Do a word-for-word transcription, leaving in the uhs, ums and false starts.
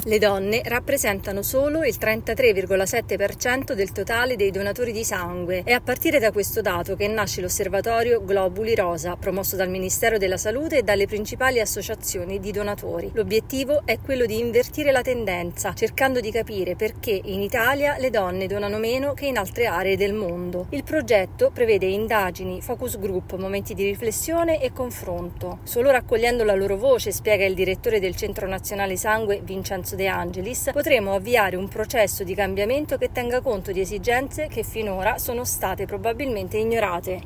Le donne rappresentano solo il trentatré virgola sette per cento del totale dei donatori di sangue. È a partire da questo dato che nasce l'osservatorio Globuli Rosa, promosso dal Ministero della Salute e dalle principali associazioni di donatori. L'obiettivo è quello di invertire la tendenza, cercando di capire perché in Italia le donne donano meno che in altre aree del mondo. Il progetto prevede indagini, focus group, momenti di riflessione e confronto. Solo raccogliendo la loro voce, spiega il direttore del Centro Nazionale Sangue Vincenzo De Angelis, potremo avviare un processo di cambiamento che tenga conto di esigenze che finora sono state probabilmente ignorate.